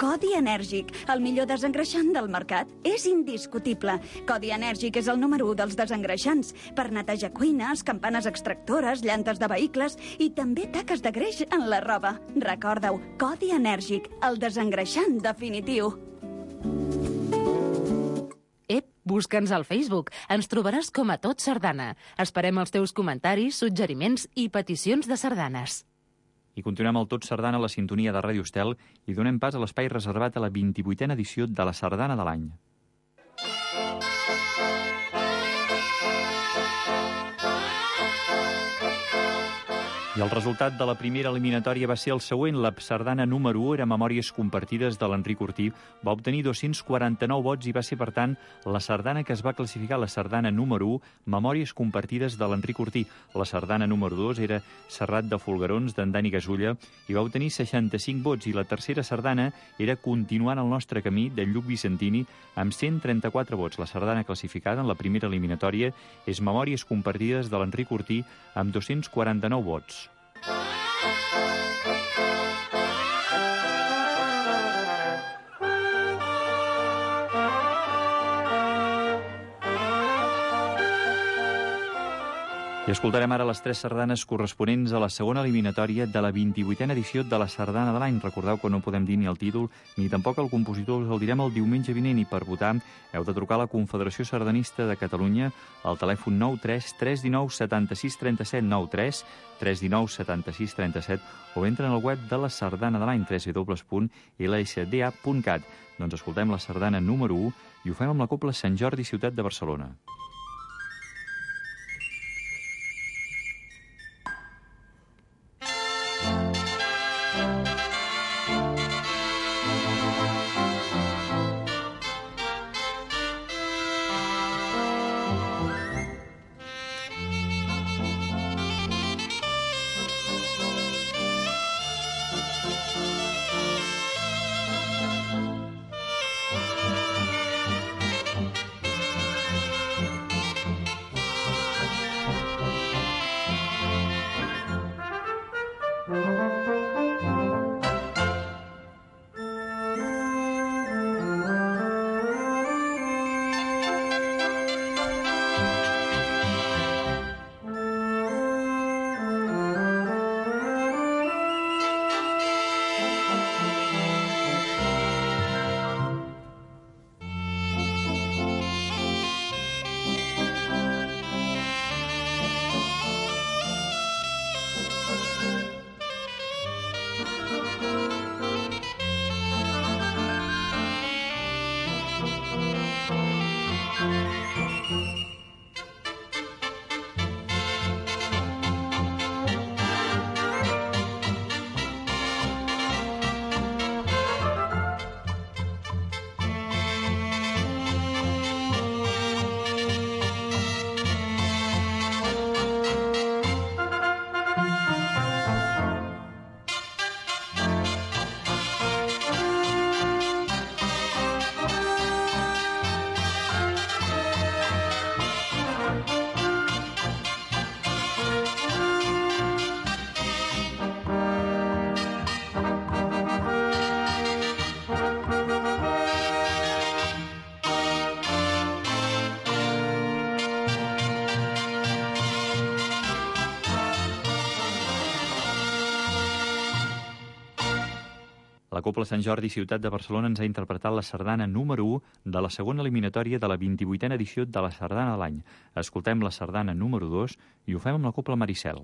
Codi Enèrgic, el millor desengreixant del mercat. És indiscutible. Codi Enèrgic és el número 1 dels desengreixants. Per netejar cuines, campanes extractores, llantes de vehicles i també taques de greix en la roba. Recorda-ho, Codi Enèrgic, el desengreixant definitiu. Busca'ns al Facebook. Ens trobaràs com a Tot Sardana. Esperem els teus comentaris, suggeriments i peticions de sardanes. I continuem el Tot Sardana a la sintonia de Ràdio Estel i donem pas a l'espai reservat a la 28a edició de la Sardana de l'any. I el resultat de la primera eliminatòria va ser el següent. La sardana número 1 era Memòries compartides de l'Enric Ortí. Va obtenir 249 vots i va ser, per tant, la sardana que es va classificar la sardana número 1, Memòries compartides de l'Enric Ortí. La sardana número 2 era Serrat de Folguerons, d'en Dani Gasulla, i va obtenir 65 vots. I la tercera sardana era Continuant el nostre camí, de Lluc Vicentini, amb 134 vots. La sardana classificada en la primera eliminatòria és Memòries compartides de l'Enric Ortí, amb 249 vots. I escoltarem ara les 3 sardanes corresponents a la segona eliminatòria de la 28a edició de la Sardana de l'any. Recordeu que no podem dir ni el títol ni tampoc el compositor, us el direm el diumenge vinent, i per votar heu de trucar a la Confederació Sardanista de Catalunya al telèfon 93 319 76 37 93 319 76 37 o entren al web de la Sardana de l'any www.lsda.cat. Doncs escoltem la sardana número 1 i ho fem amb la Cobla Sant Jordi, ciutat de Barcelona. La Cobla Sant Jordi, ciutat de Barcelona, ens ha interpretat la sardana número 1 de la segona eliminatòria de la 28a edició de la Sardana de l'any. Escoltem la sardana número 2 i ho fem amb la Cobla Maricel.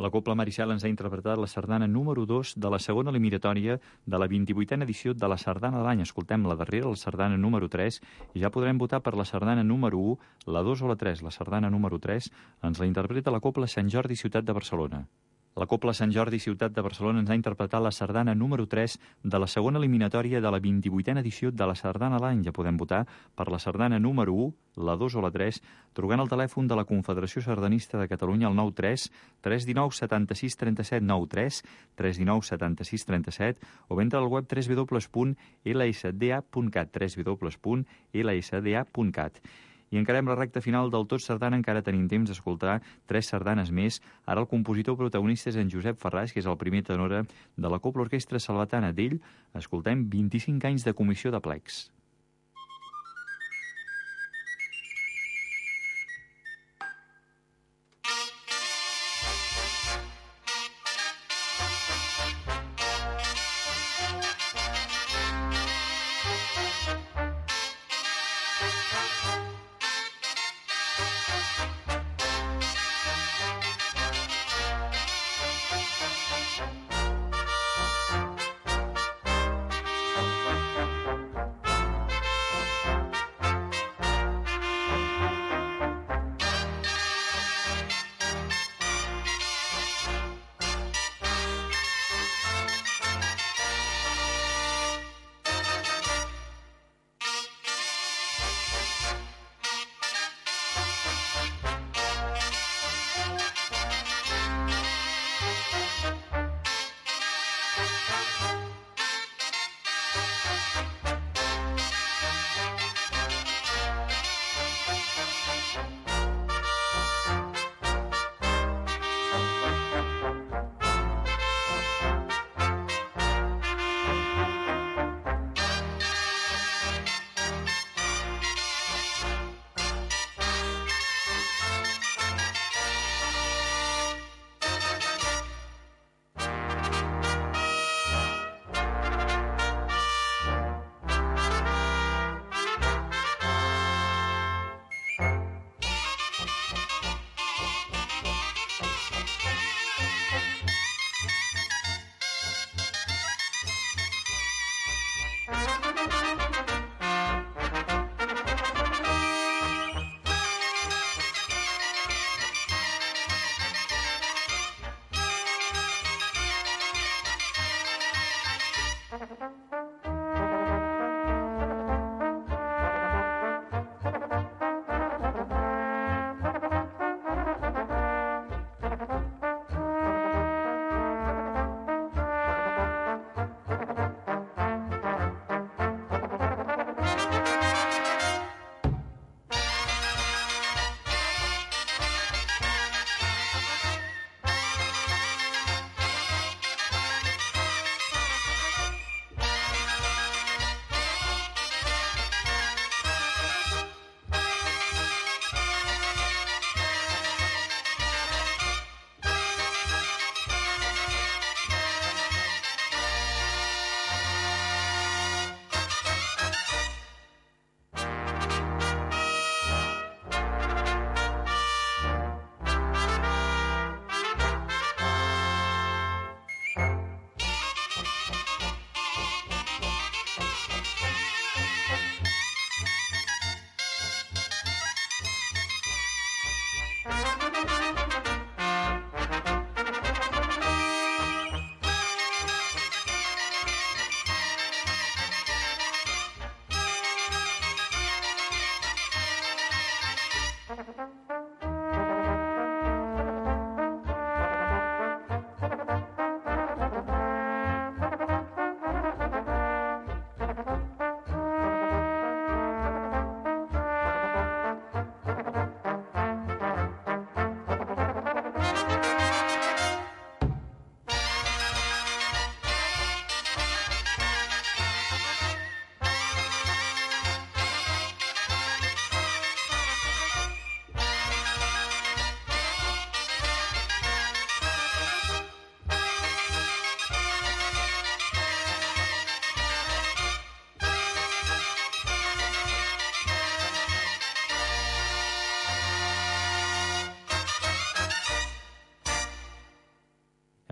La Cobla Maricel ens ha interpretat la sardana número 2 de la segona eliminatòria de la 28a edició de la Sardana de l'any. Escoltem la darrera, la sardana número 3, i ja podrem votar per la sardana número 1, la 2 o la 3. La sardana número 3 ens la interpreta la Cobla Sant Jordi Ciutat de Barcelona. La Cobla Sant Jordi Ciutat de Barcelona ens ha interpretat la sardana número 3 de la segona eliminatòria de la 28a edició de la Sardana de l'any. Ja podem votar per la sardana número 1, la 2 o la 3, trucant al telèfon de la Confederació Sardanista de Catalunya al 93 319 76 37 93 319 76 37 o entra al web www.lsda.cat www.lsda.cat. I encarem la recta final del Tot Sardana, encara tenim temps d'escoltar 3 sardanes més. Ara el compositor protagonista és en Josep Ferràs, que és el primer tenor de la Cobla Orquestra Salvatana. D'ell escoltem 25 anys de comissió de plecs.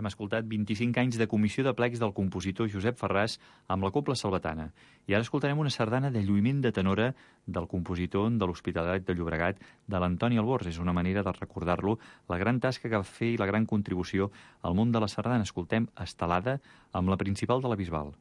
Hem escoltat 25 anys de comissió de plecs del compositor Josep Ferràs amb la Cobla Salvatana. I ara escoltarem una sardana de lluïment de tenora del compositor de l'Hospitalet de Llobregat, de l'Antoni Albors. És una manera de recordar-lo, la gran tasca que va fer i la gran contribució al món de la sardana. Escoltem Estelada amb la principal de la Bisbal.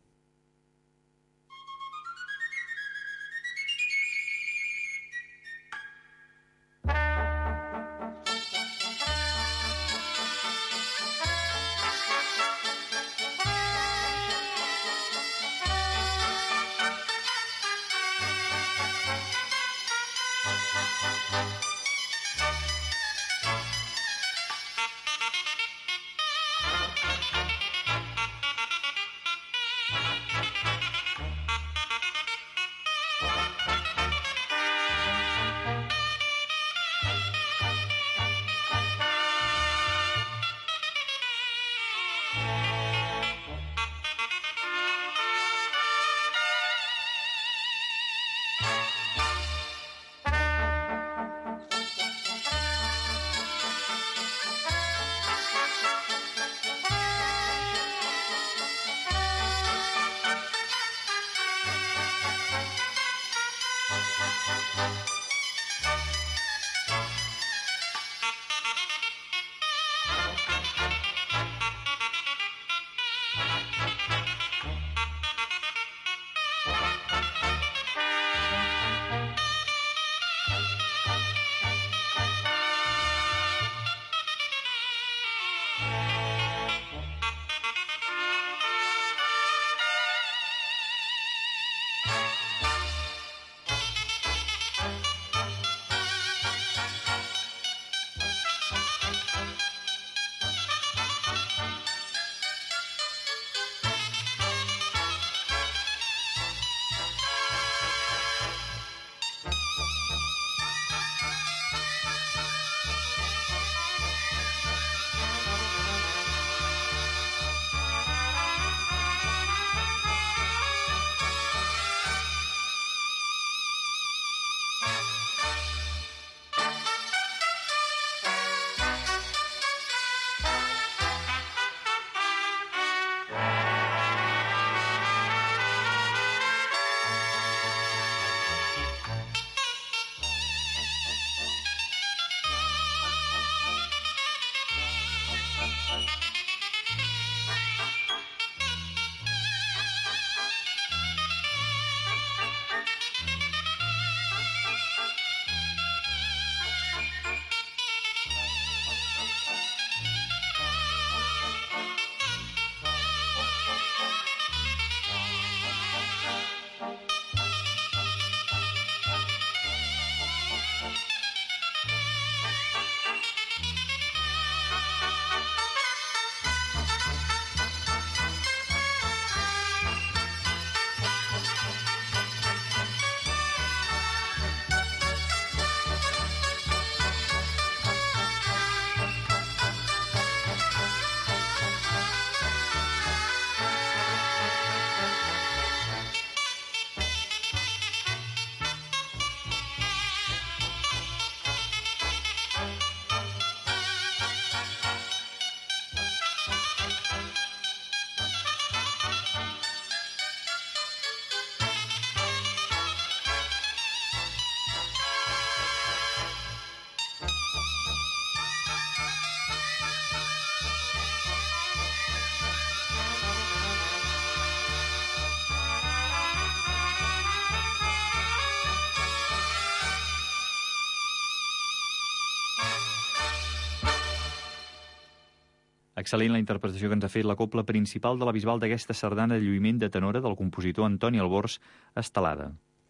Excel·lent la interpretació que ens ha fet la cobla principal de la Bisbal d'aquesta sardana de lluïment de tenora del compositor Antoni Albors, Estelada.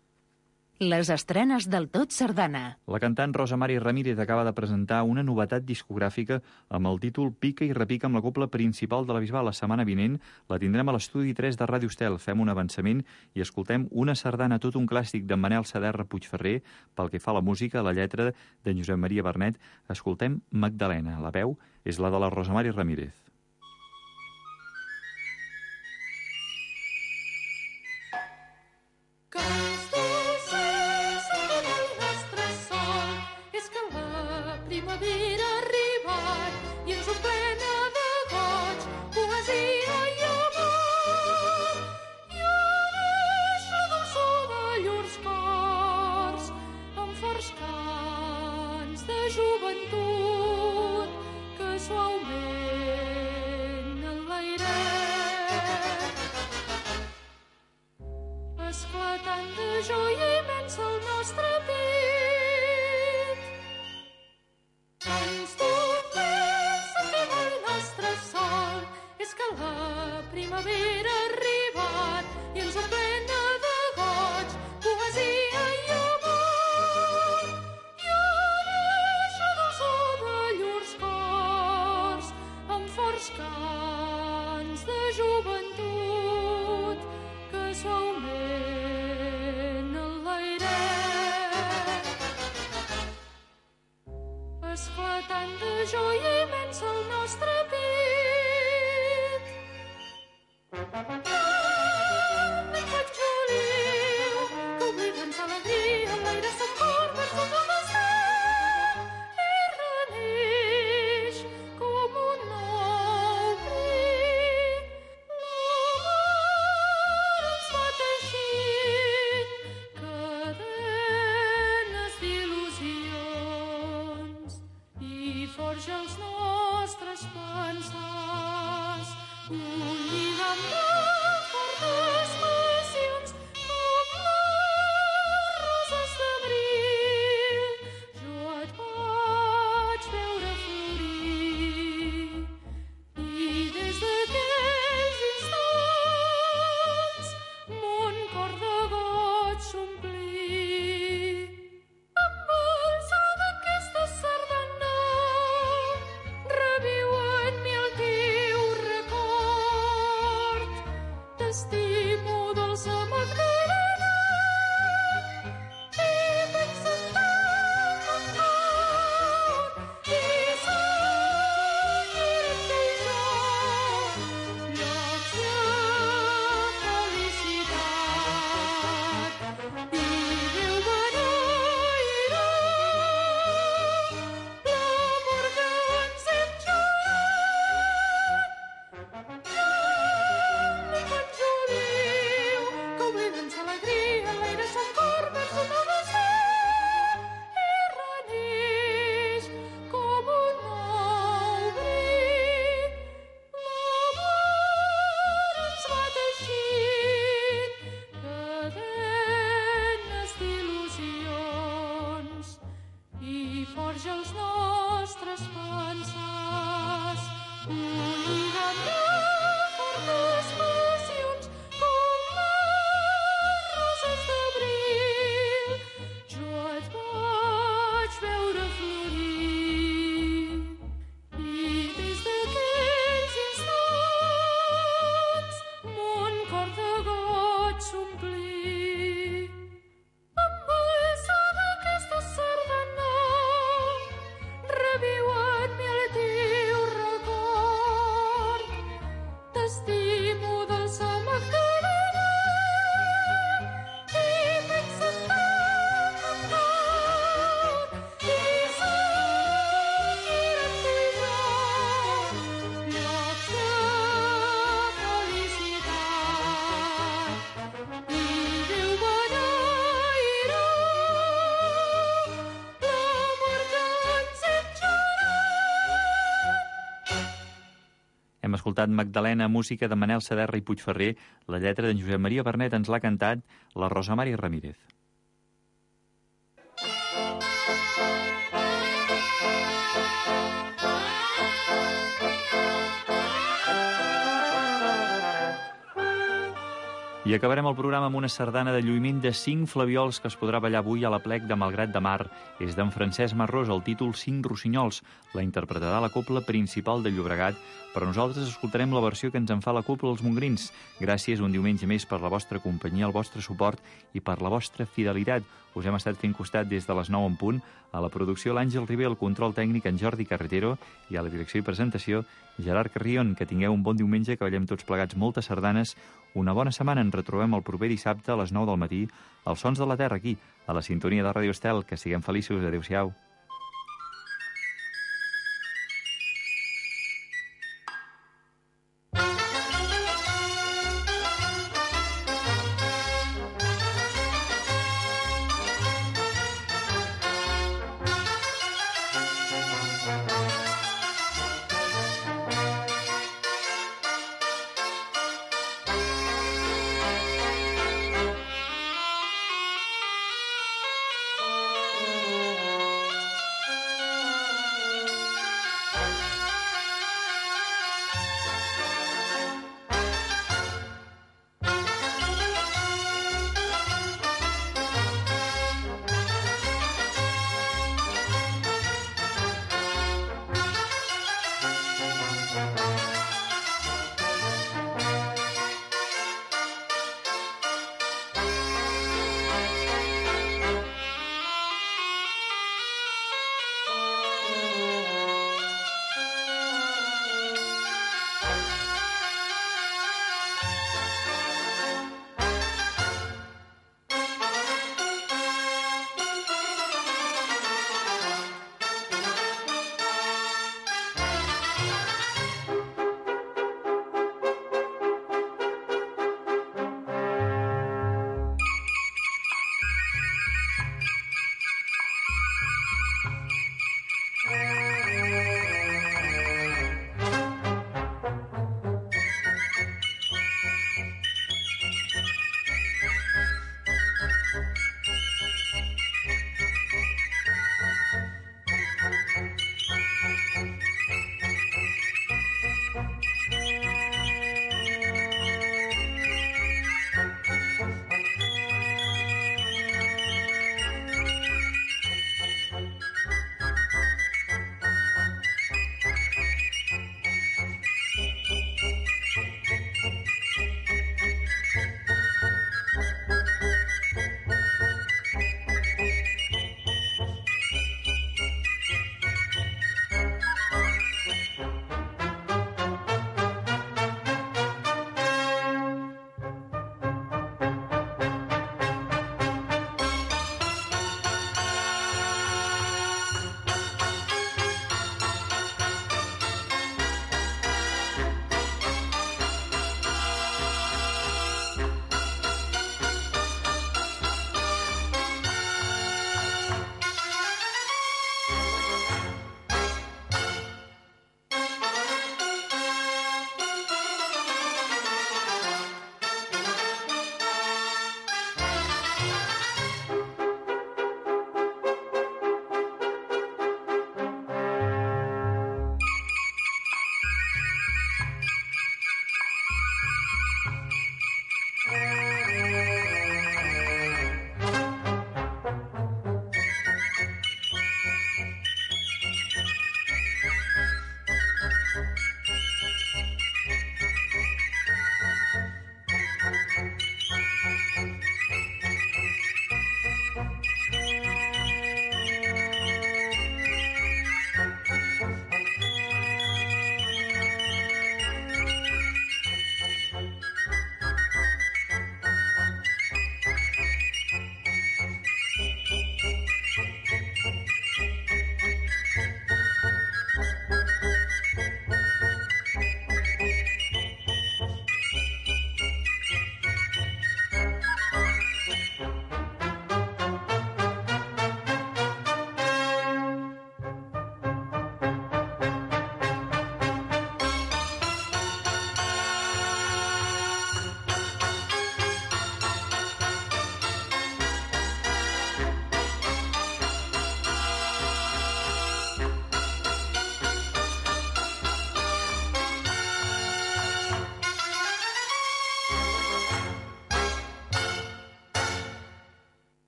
Les estrenes del Tot Sardana. La cantant Rosa Mari Ramírez acaba de presentar una novetat discogràfica amb el títol Pica i repica amb la cobla principal de la Bisbal. La setmana vinent la tindrem a l'estudi 3 de Ràdio Estel. Fem un avançament i escoltem una sardana, tot un clàssic de Manel Saderra Puigferrer. Pel que fa a la música, la lletra de Josep Maria Bernet, escoltem Magdalena. La veu és la de la Rosa Mari Ramírez. Primavera ha arribat i ens omplena de goig esclatant de joia immensa el nostre pit. Ens domés, sentim el nostre sol, és que la primavera ha arribat i ens omplena de goig, poesia i amor. I ara la dolçor de llurs cors amb forts cants de joventut que suaument enlairem. Esclatant de joia immensa el nostre pit. Anem per Juliu, que oblidant l'alegria, l'aire s'enforma sota el cel i reneix com un nou bri. L'amor ens va teixint cadenes d'il·lusions i forja els nostres pensars un lligam de fortes passions com les roses d'abril. Jo et vaig veure florir i des d'aquells instants mon cor de goig s'omplí. Amb el so d'aquesta sardana reviu en mi el teu record. T'estimo, dolça Magdalena, i penses tant en cor, i seguirem tu i jo llocs de felicitat. I Déu beneirà l'amor que ens hem jurat. Anem per Juliu, que oblidant l'alegria, l'aire s'enforma sota el cel i reneix com un nou bri. L'amor ens va teixint cadenes d'il·lusions i forja els nostres pensars un lligam de fortes passions com les roses d'abril. Jo et vaig veure florir i des d'aquells instants mon cor de goig s'omplí. Amb el so d'aquesta sardana reviu en mi el teu record. T'estimo, dolça Magdalena, i penses tant en cor, i seguirem tu i jo llocs de felicitat. I Déu beneirà l'amor que ens hem jurat. Hem escoltat Magdalena, música de Manel Saderra i Puigferrer, la lletra d'en Josep Maria Bernet ens l'ha cantat la Rosa Mari Ramírez. I acabarem el programa amb una sardana de lluïment de 5 flaviols que es podrà ballar avui a la plec de Malgrat de Mar. És d'en Francesc Marrós, el títol 5 rossinyols. La interpretarà la Cobla Principal de Llobregat, però nosaltres escoltarem la versió que ens en fa la Cobla Els Mongrins. Gràcies un diumenge més per la vostra companyia, el vostre suport i per la vostra fidelitat. Us hem estat fent costat des de les 9 en punt. A la producció l'Àngel Ribé, el control tècnic en Jordi Carretero i a la direcció i presentació Gerard Carrion. Que tingueu un bon diumenge, que ballem tots plegats moltes sardanes. Una bona setmana. Ens retrobem el proper dissabte a les 9 del matí als Sons de la Terra, aquí, a la sintonia de Ràdio Estel. Que siguem feliços. Adéu-siau.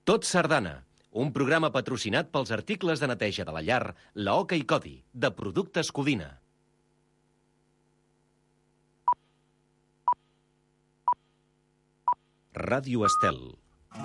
Tot Sardana, un programa patrocinat pels articles de neteja de la llar, la Oca i Codi, de Productes Codina. Ràdio Estel.